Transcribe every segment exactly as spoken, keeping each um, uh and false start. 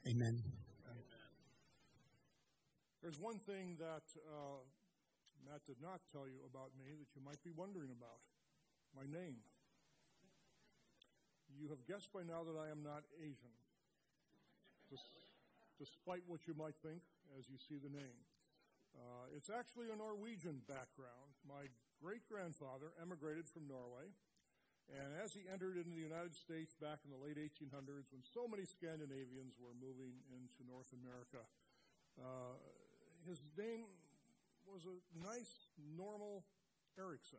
Amen. Amen. There's one thing that uh, Matt did not tell you about me that you might be wondering about. My name. You have guessed by now that I am not Asian, Des- despite what you might think as you see the name. Uh, it's actually a Norwegian background. My great-grandfather emigrated from Norway, and as he entered into the United States back in the late eighteen hundreds, when so many Scandinavians were moving into North America, uh, his name was a nice, normal Erickson.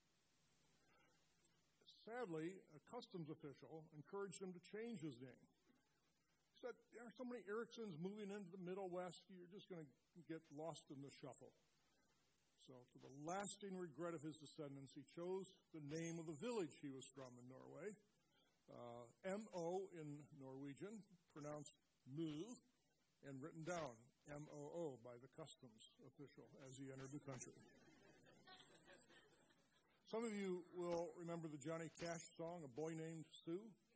Sadly, a customs official encouraged him to change his name. He said, there are so many Ericksons moving into the Middle West, you're just going to get lost in the shuffle. So, to the lasting regret of his descendants, he chose the name of the village he was from in Norway, uh, M O in Norwegian, pronounced Mu, and written down M O O by the customs official as he entered the country. Some of you will remember the Johnny Cash song, A Boy Named Sue.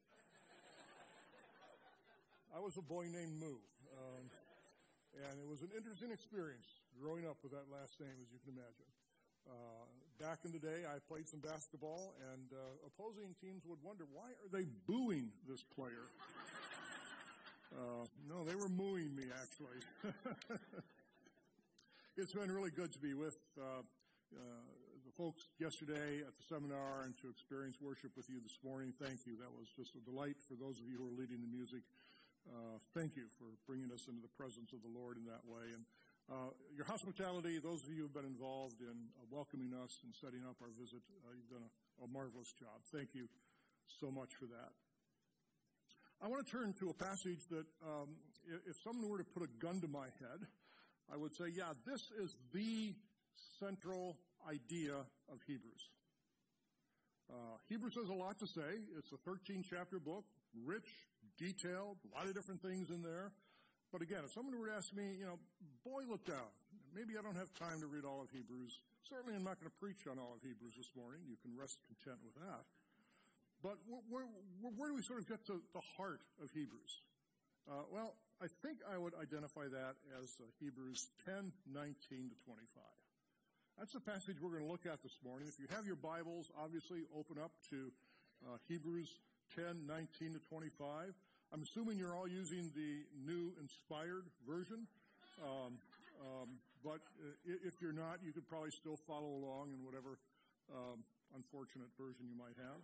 I was a boy named Mu, um, and it was an interesting experience growing up with that last name, as you can imagine. Uh, back in the day, I played some basketball, and uh, opposing teams would wonder, why are they booing this player? Uh, no, they were mooing me, actually. It's been really good to be with uh, uh, the folks yesterday at the seminar and to experience worship with you this morning. Thank you. That was just a delight for those of you who are leading the music. Uh, thank you for bringing us into the presence of the Lord in that way. And uh, your hospitality, those of you who have been involved in uh, welcoming us and setting up our visit, uh, you've done a, a marvelous job. Thank you so much for that. I want to turn to a passage that um, if someone were to put a gun to my head, I would say, yeah, this is the central idea of Hebrews. Uh, Hebrews has a lot to say. It's a thirteen-chapter book, rich, detailed, a lot of different things in there. But again, if someone were to ask me, you know, boil it down. Maybe I don't have time to read all of Hebrews. Certainly I'm not going to preach on all of Hebrews this morning. You can rest content with that. But where, where, where do we sort of get to the heart of Hebrews? Uh, well, I think I would identify that as uh, Hebrews ten, nineteen to twenty-five. That's the passage we're going to look at this morning. If you have your Bibles, obviously open up to uh, Hebrews ten, nineteen to twenty-five. I'm assuming you're all using the New Inspired Version. Um, um, but uh, if you're not, you could probably still follow along in whatever um, unfortunate version you might have.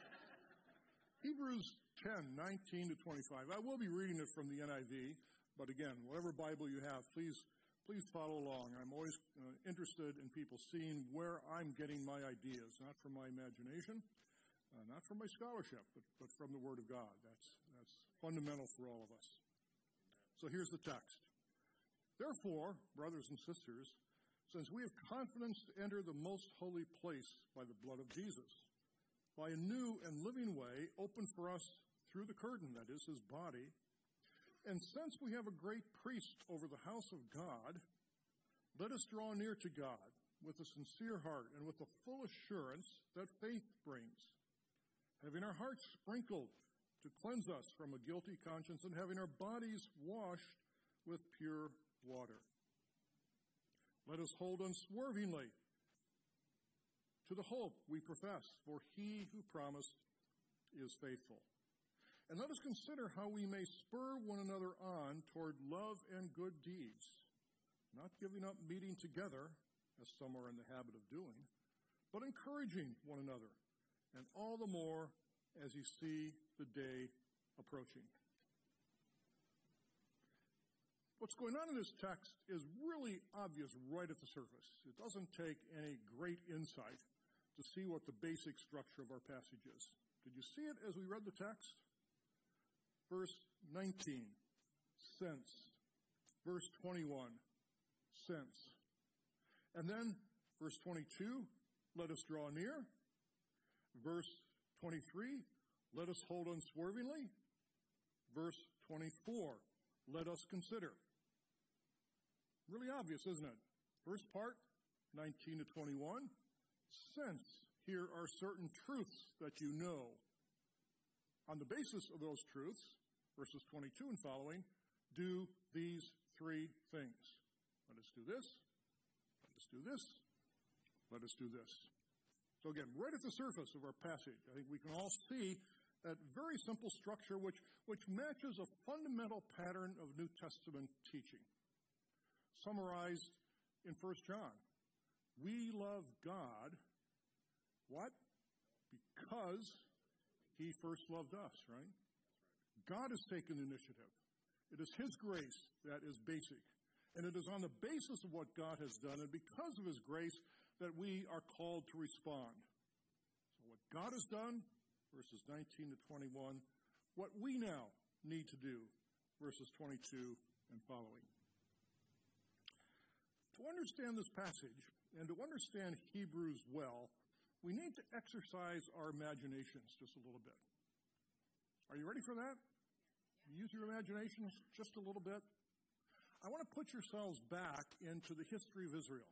Hebrews ten, nineteen to twenty-five. I will be reading it from the N I V, but again, whatever Bible you have, please please follow along. I'm always uh, interested in people seeing where I'm getting my ideas, not from my imagination, uh, not from my scholarship, but, but from the Word of God. That's, that's fundamental for all of us. So here's the text. Therefore, brothers and sisters, since we have confidence to enter the most holy place by the blood of Jesus, by a new and living way opened for us through the curtain, that is, his body, and since we have a great priest over the house of God, let us draw near to God with a sincere heart and with the full assurance that faith brings, having our hearts sprinkled to cleanse us from a guilty conscience and having our bodies washed with pure water. Let us hold unswervingly to the hope we profess, for he who promised is faithful. And let us consider how we may spur one another on toward love and good deeds, not giving up meeting together, as some are in the habit of doing, but encouraging one another, and all the more as you see the day approaching. What's going on in this text is really obvious right at the surface. It doesn't take any great insight to see what the basic structure of our passage is. Did you see it as we read the text? Verse nineteen, since. Verse twenty-one, since. And then verse twenty-two, let us draw near. Verse twenty-three, let us hold unswervingly. Verse twenty-four, let us consider. Really obvious, isn't it? First part, nineteen to twenty-one, since here are certain truths that you know. On the basis of those truths, verses twenty-two and following, do these three things. Let us do this. Let us do this. Let us do this. So again, right at the surface of our passage, I think we can all see that very simple structure which, which matches a fundamental pattern of New Testament teaching. Summarized in First John. We love God, what? Because he first loved us, right? God has taken the initiative. It is his grace that is basic. And it is on the basis of what God has done and because of his grace that we are called to respond. So what God has done, verses nineteen to twenty-one, what we now need to do, verses twenty-two and following. To understand this passage and to understand Hebrews well, we need to exercise our imaginations just a little bit. Are you ready for that? Use your imaginations just a little bit. I want to put yourselves back into the history of Israel.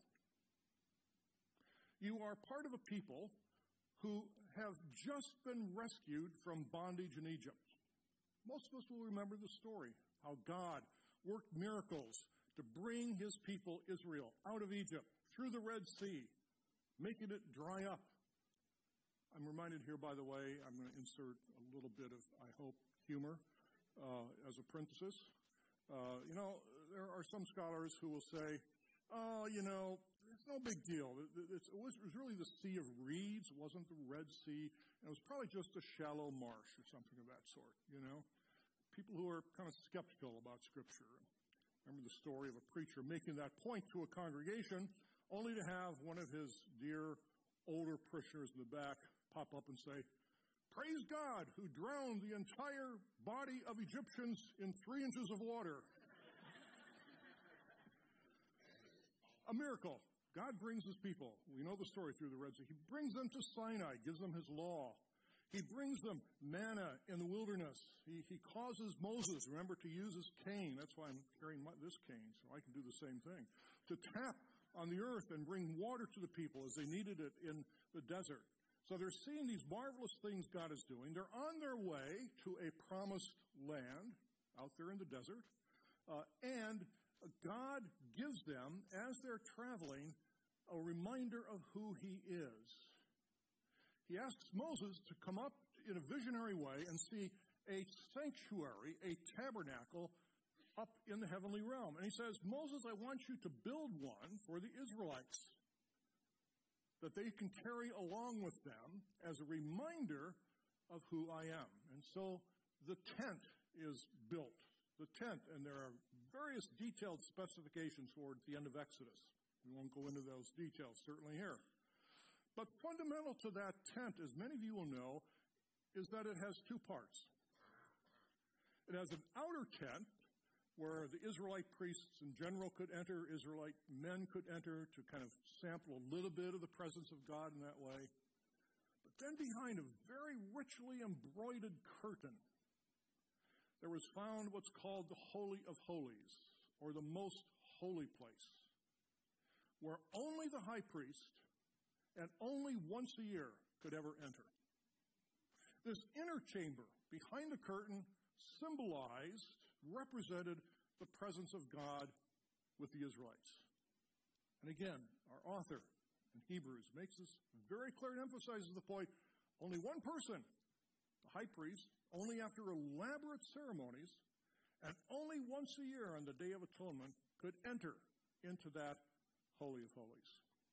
You are part of a people who have just been rescued from bondage in Egypt. Most of us will remember the story, how God worked miracles to bring his people Israel out of Egypt through the Red Sea, making it dry up. I'm reminded here, by the way, I'm going to insert a little bit of, I hope, humor uh, as a parenthesis. Uh, you know, there are some scholars who will say, oh, you know, it's no big deal. It's, it, was, it was really the Sea of Reeds. It wasn't the Red Sea. And it was probably just a shallow marsh or something of that sort, you know. People who are kind of skeptical about Scripture. Remember the story of a preacher making that point to a congregation only to have one of his dear older parishioners in the back pop up and say, "Praise God who drowned the entire body of Egyptians in three inches of water." A miracle. God brings his people. We know the story through the Red Sea. He brings them to Sinai, gives them his law. He brings them manna in the wilderness. He, he causes Moses, remember, to use his cane. That's why I'm carrying my, this cane, so I can do the same thing. To tap on the earth and bring water to the people as they needed it in the desert. So they're seeing these marvelous things God is doing. They're on their way to a promised land out there in the desert. Uh, and God gives them, as they're traveling, a reminder of who he is. He asks Moses to come up in a visionary way and see a sanctuary, a tabernacle, up in the heavenly realm. And he says, Moses, I want you to build one for the Israelites that they can carry along with them as a reminder of who I am. And so the tent is built. The tent, and there are various detailed specifications for it at the end of Exodus. We won't go into those details, certainly here. But fundamental to that tent, as many of you will know, is that it has two parts. It has an outer tent where the Israelite priests in general could enter, Israelite men could enter to kind of sample a little bit of the presence of God in that way. But then behind a very richly embroidered curtain, there was found what's called the Holy of Holies, or the most holy place, where only the high priest and only once a year could ever enter. This inner chamber behind the curtain symbolized, represented the presence of God with the Israelites. And again, our author in Hebrews makes this very clear and emphasizes the point, only one person, the high priest, only after elaborate ceremonies, and only once a year on the Day of Atonement could enter into that Holy of Holies.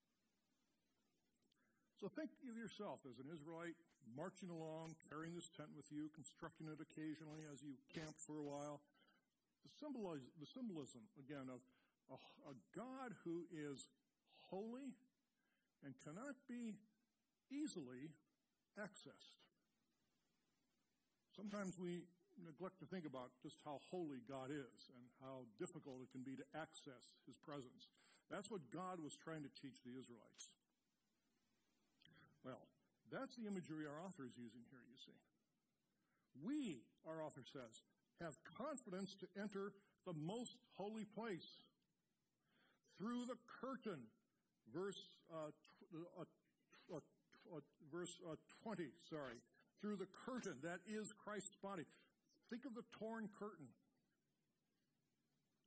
So think of yourself as an Israelite marching along, carrying this tent with you, constructing it occasionally as you camp for a while. The, symbolize, the symbolism, again, of a, a God who is holy and cannot be easily accessed. Sometimes we neglect to think about just how holy God is and how difficult it can be to access his presence. That's what God was trying to teach the Israelites. Well, that's the imagery our author is using here, you see. We, our author says, have confidence to enter the most holy place through the curtain. Verse uh, tw- uh, uh, uh, verse uh, twenty, sorry. Through the curtain that is Christ's body. Think of the torn curtain.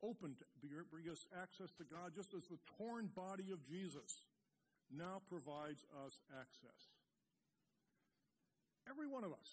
open to bring us access to God, just as the torn body of Jesus now provides us access. Every one of us,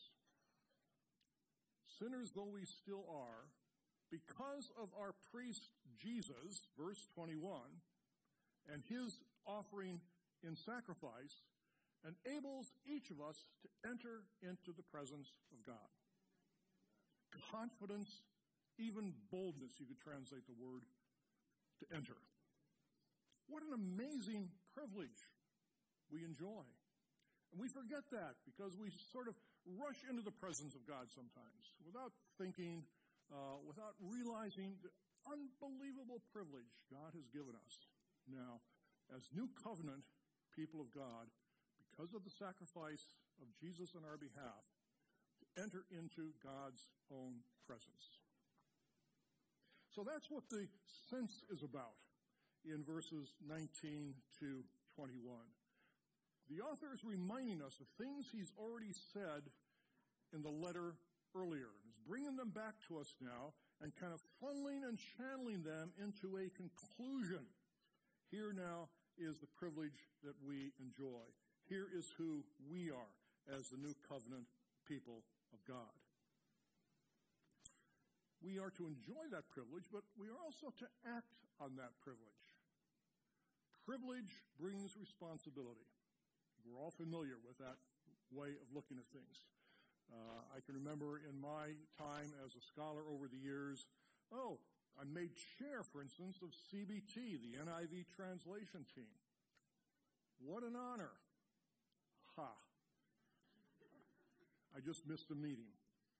sinners though we still are, because of our priest Jesus, verse twenty-one, and his offering in sacrifice, enables each of us to enter into the presence of God. Confidence, even boldness, you could translate the word, to enter. What an amazing privilege we enjoy. And we forget that because we sort of rush into the presence of God sometimes without thinking, uh, without realizing the unbelievable privilege God has given us. Now, as new covenant people of God, because of the sacrifice of Jesus on our behalf, to enter into God's own presence. So that's what the sense is about in verses nineteen to twenty-one. The author is reminding us of things he's already said in the letter earlier. He's bringing them back to us now and kind of funneling and channeling them into a conclusion. Here now is the privilege that we enjoy. Here is who we are as the new covenant people of God. We are to enjoy that privilege, but we are also to act on that privilege. Privilege brings responsibility. We're all familiar with that way of looking at things. Uh, I can remember in my time as a scholar over the years, oh, I made chair, for instance, of C B T, the N I V translation team. What an honor. Ha. I just missed a meeting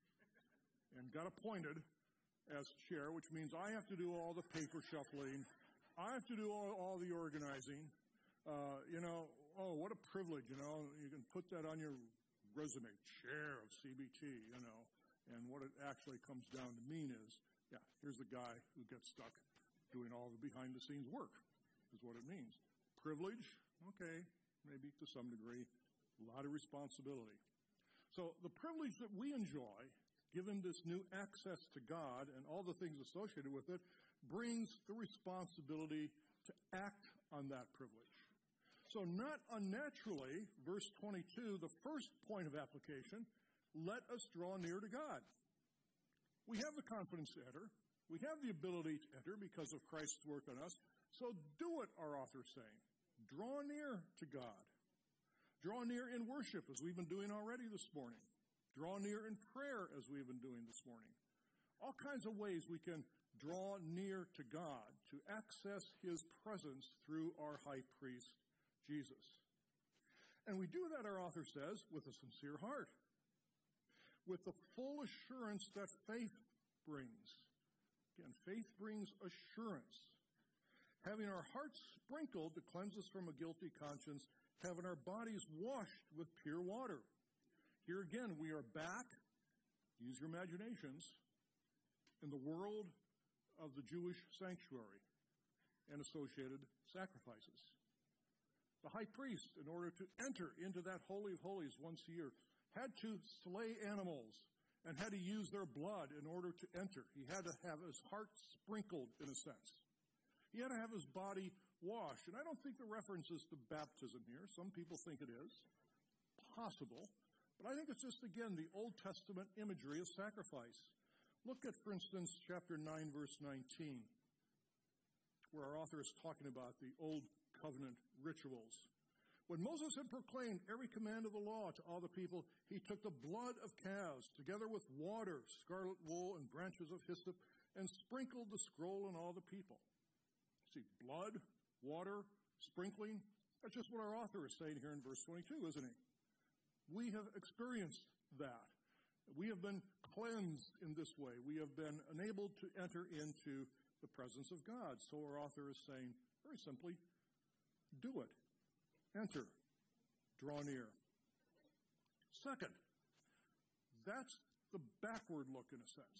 and got appointed as chair, which means I have to do all the paper shuffling. I have to do all, all the organizing. Uh, you know, oh, what a privilege, you know. You can put that on your resume, chair of C B T, you know. And what it actually comes down to mean is, yeah, here's the guy who gets stuck doing all the behind-the-scenes work, is what it means. Privilege, okay, maybe to some degree. A lot of responsibility. So the privilege that we enjoy, given this new access to God and all the things associated with it, brings the responsibility to act on that privilege. So not unnaturally, verse twenty-two, the first point of application, let us draw near to God. We have the confidence to enter. We have the ability to enter because of Christ's work on us. So do it, our author is saying. Draw near to God. Draw near in worship, as we've been doing already this morning. Draw near in prayer, as we've been doing this morning. All kinds of ways we can draw near to God to access his presence through our high priest, Jesus. And we do that, our author says, with a sincere heart, with the full assurance that faith brings. Again, faith brings assurance. Having our hearts sprinkled to cleanse us from a guilty conscience, having our bodies washed with pure water. Here again, we are back, use your imaginations, in the world of the Jewish sanctuary and associated sacrifices. The high priest, in order to enter into that Holy of Holies once a year, had to slay animals and had to use their blood in order to enter. He had to have his heart sprinkled, in a sense. He had to have his body washed. And I don't think the reference is to baptism here. Some people think it is. Possible. But I think it's just, again, the Old Testament imagery of sacrifice. Look at, for instance, chapter nine, verse nineteen, where our author is talking about the Old Covenant rituals. When Moses had proclaimed every command of the law to all the people, he took the blood of calves, together with water, scarlet wool, and branches of hyssop, and sprinkled the scroll on all the people. See, blood, water, sprinkling, that's just what our author is saying here in verse twenty-two, isn't he? We have experienced that. We have been cleansed in this way. We have been enabled to enter into the presence of God. So our author is saying, very simply, do it. Enter. Draw near. Second, that's the backward look in a sense.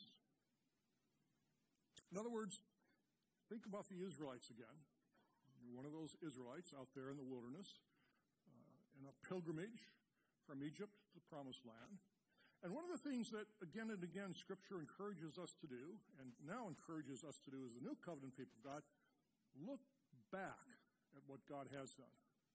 In other words, think about the Israelites again. You're one of those Israelites out there in the wilderness, uh, in a pilgrimage from Egypt to the Promised Land. And one of the things that again and again Scripture encourages us to do, and now encourages us to do as the new covenant people of God, look back at what God has done.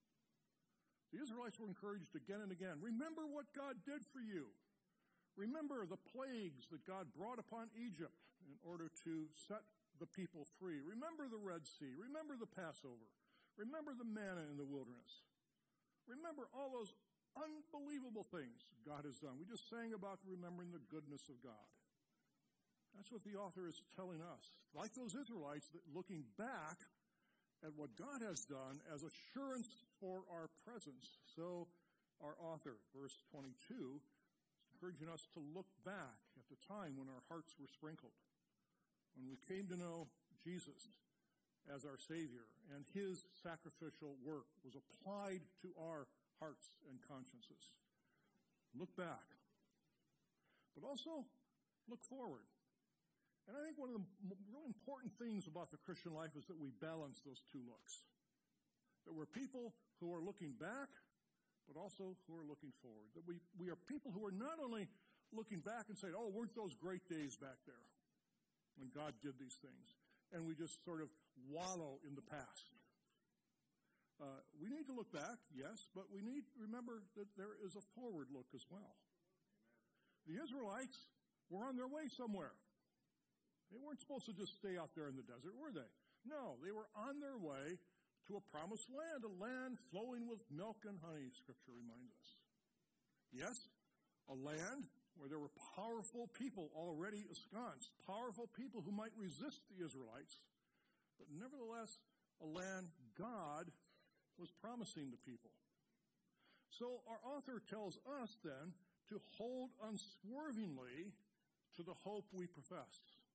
The Israelites were encouraged again and again. Remember what God did for you. Remember the plagues that God brought upon Egypt in order to set the people free. Remember the Red Sea. Remember the Passover. Remember the manna in the wilderness. Remember all those unbelievable things God has done. We just sang about remembering the goodness of God. That's what the author is telling us. Like those Israelites, that looking back at what God has done as assurance for our presence. So our author, verse twenty-two, is encouraging us to look back at the time when our hearts were sprinkled, when we came to know Jesus as our Savior, and his sacrificial work was applied to our hearts and consciences. Look back. But also, look forward. And I think one of the really important things about the Christian life is that we balance those two looks. That we're people who are looking back, but also who are looking forward. That we, we are people who are not only looking back and saying, oh, weren't those great days back there when God did these things? And we just sort of wallow in the past. Uh, we need to look back, yes, but we need to remember that there is a forward look as well. The Israelites were on their way somewhere. They weren't supposed to just stay out there in the desert, were they? No, they were on their way to a promised land, a land flowing with milk and honey, Scripture reminds us. Yes, a land where there were powerful people already ensconced, powerful people who might resist the Israelites, but nevertheless, a land God was promising the people. So our author tells us then to hold unswervingly to the hope we profess.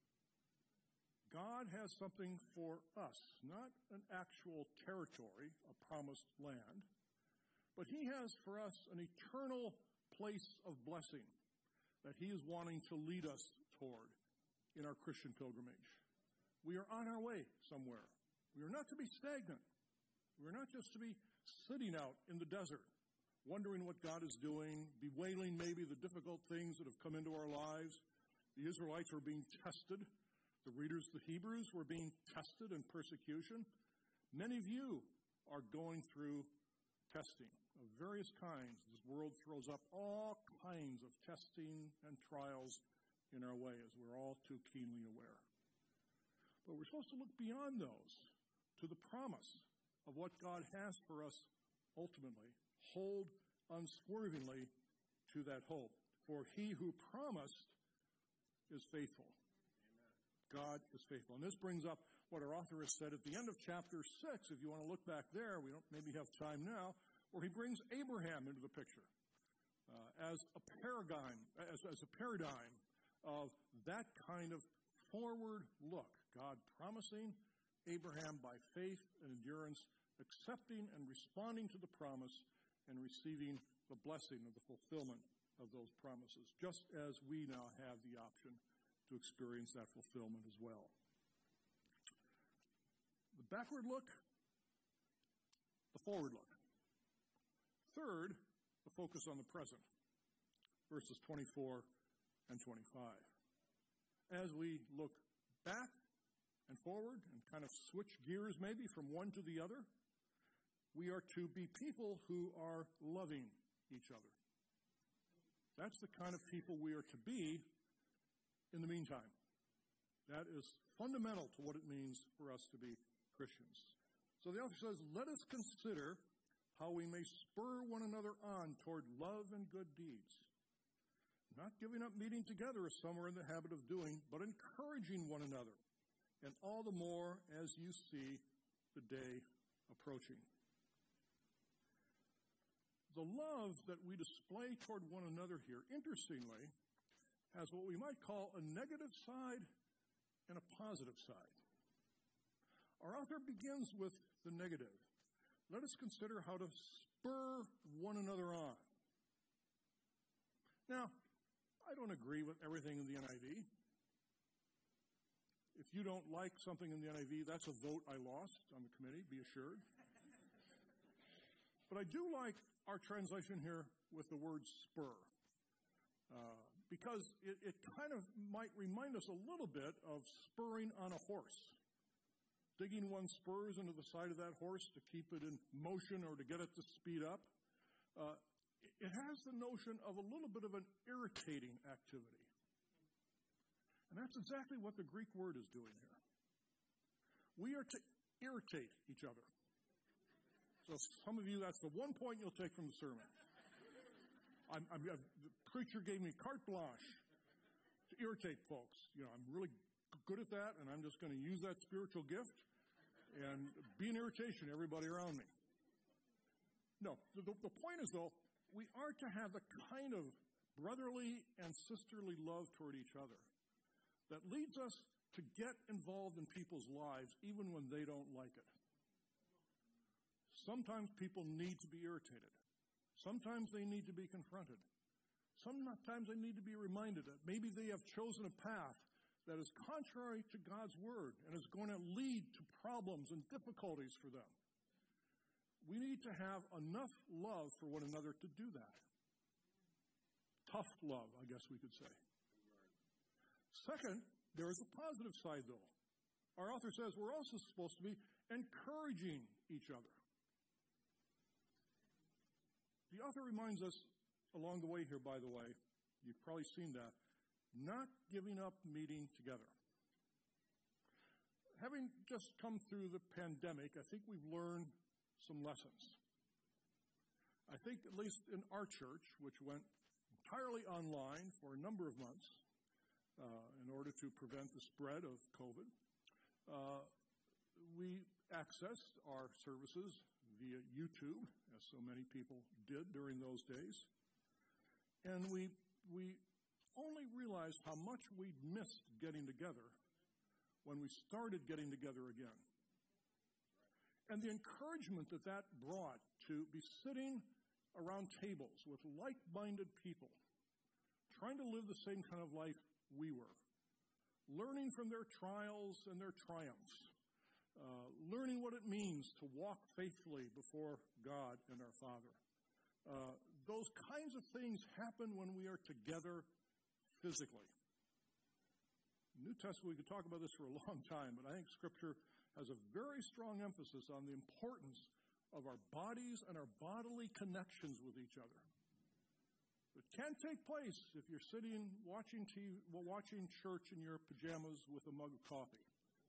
God has something for us, not an actual territory, a promised land, but he has for us an eternal place of blessing that he is wanting to lead us toward in our Christian pilgrimage. We are on our way somewhere. We are not to be stagnant. We are not just to be sitting out in the desert, wondering what God is doing, bewailing maybe the difficult things that have come into our lives. The Israelites were being tested. The readers, the Hebrews, were being tested in persecution. Many of you are going through testing of various kinds. This world throws up all kinds of testing and trials in our way, as we're all too keenly aware. But we're supposed to look beyond those to the promise of what God has for us ultimately. Hold unswervingly to that hope. For he who promised is faithful. Amen. God is faithful. And this brings up what our author has said at the end of chapter six. If you want to look back there, we don't maybe have time now, where he brings Abraham into the picture uh, as a paradigm, as, as a paradigm of that kind of forward look. God promising, Abraham by faith and endurance, accepting and responding to the promise and receiving the blessing of the fulfillment of those promises, just as we now have the option to experience that fulfillment as well. The backward look, the forward look. Third, the focus on the present, verses twenty-four and twenty-five. As we look back and forward and kind of switch gears maybe from one to the other, we are to be people who are loving each other. That's the kind of people we are to be in the meantime. That is fundamental to what it means for us to be Christians. So the author says, let us consider how we may spur one another on toward love and good deeds. Not giving up meeting together as some are in the habit of doing, but encouraging one another, and all the more as you see the day approaching. The love that we display toward one another here, interestingly, has what we might call a negative side and a positive side. Our author begins with the negative. Let us consider how to spur one another on. Now, I don't agree with everything in the N I V. If you don't like something in the N I V, that's a vote I lost on the committee, be assured. But I do like our translation here with the word spur. Uh, because it, it kind of might remind us a little bit of spurring on a horse. Digging one's spurs into the side of that horse to keep it in motion or to get it to speed up. Uh, it has the notion of a little bit of an irritating activity. And that's exactly what the Greek word is doing here. We are to irritate each other. So some of you, that's the one point you'll take from the sermon. I'm, I'm, the preacher gave me carte blanche to irritate folks. You know, I'm really good at that, and I'm just going to use that spiritual gift and be an irritation to everybody around me. No, the, the point is, though, we are to have the kind of brotherly and sisterly love toward each other that leads us to get involved in people's lives even when they don't like it. Sometimes people need to be irritated. Sometimes they need to be confronted. Sometimes they need to be reminded that maybe they have chosen a path that is contrary to God's word and is going to lead to problems and difficulties for them. We need to have enough love for one another to do that. Tough love, I guess we could say. Second, there is a positive side, though. Our author says we're also supposed to be encouraging each other. The author reminds us along the way here, by the way, you've probably seen that, not giving up meeting together. Having just come through the pandemic, I think we've learned some lessons. I think at least in our church, which went entirely online for a number of months uh, in order to prevent the spread of COVID, uh, we accessed our services via YouTube, as so many people did during those days. And we we only realized how much we'd missed getting together when we started getting together again. And the encouragement that that brought to be sitting around tables with like-minded people, trying to live the same kind of life we were, learning from their trials and their triumphs, Uh, learning what it means to walk faithfully before God and our Father. Uh, those kinds of things happen when we are together physically. New Testament, we could talk about this for a long time, but I think Scripture has a very strong emphasis on the importance of our bodies and our bodily connections with each other. It can't take place if you're sitting watching T V, watching church in your pajamas with a mug of coffee.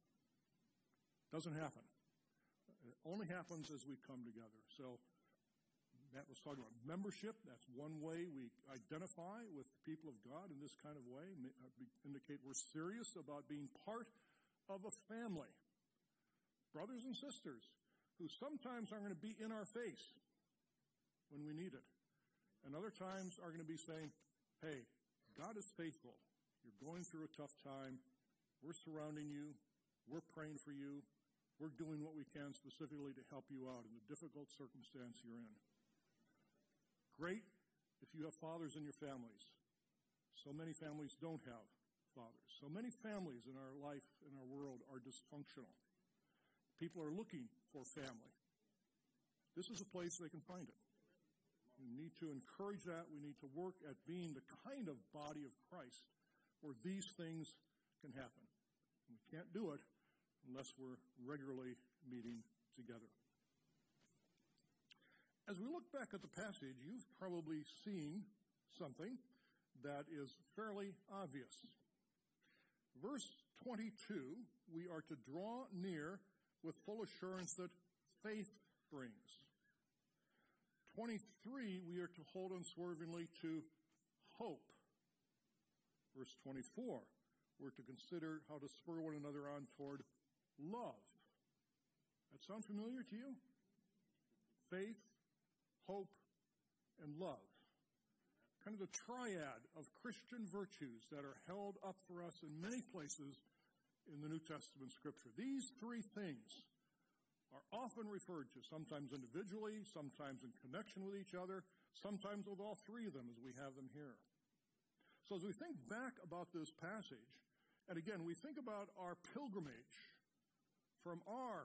Doesn't happen. It only happens as we come together. So Matt was talking about membership. That's one way we identify with the people of God in this kind of way. We indicate we're serious about being part of a family. Brothers and sisters who sometimes are going to be in our face when we need it. And other times are going to be saying, hey, God is faithful. You're going through a tough time. We're surrounding you. We're praying for you. We're doing what we can specifically to help you out in the difficult circumstance you're in. Great if you have fathers in your families. So many families don't have fathers. So many families in our life, in our world, are dysfunctional. People are looking for family. This is a place they can find it. We need to encourage that. We need to work at being the kind of body of Christ where these things can happen. We can't do it unless we're regularly meeting together. As we look back at the passage, you've probably seen something that is fairly obvious. Verse twenty-two, we are to draw near with full assurance that faith brings. twenty-three, we are to hold unswervingly to hope. Verse twenty-four, we're to consider how to spur one another on toward love. That sound familiar to you? Faith, hope, and love. Kind of the triad of Christian virtues that are held up for us in many places in the New Testament Scripture. These three things are often referred to, sometimes individually, sometimes in connection with each other, sometimes with all three of them as we have them here. So as we think back about this passage, and again, we think about our pilgrimage from our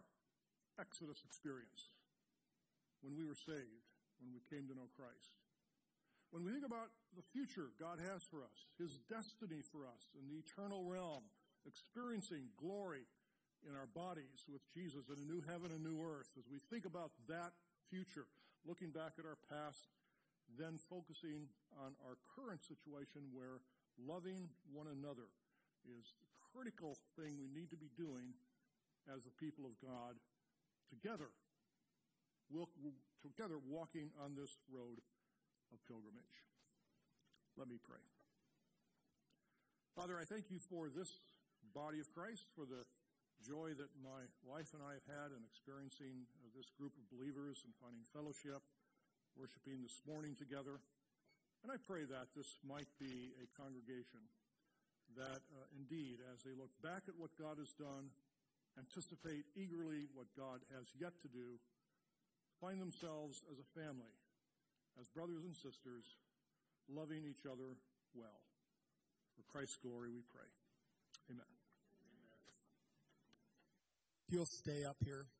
Exodus experience when we were saved, when we came to know Christ. when we think about the future God has for us, his destiny for us in the eternal realm, experiencing glory in our bodies with Jesus in a new heaven and new earth, as we think about that future, looking back at our past, then focusing on our current situation where loving one another is the critical thing we need to be doing as the people of God together. We'll, we'll together walking on this road of pilgrimage. Let me pray. Father, I thank you for this body of Christ, for the joy that my wife and I have had in experiencing uh, this group of believers and finding fellowship, worshiping this morning together. And I pray that this might be a congregation that uh, indeed, as they look back at what God has done, anticipate eagerly what God has yet to do, find themselves as a family, as brothers and sisters, loving each other well. For Christ's glory we pray. Amen. If you'll stay up here.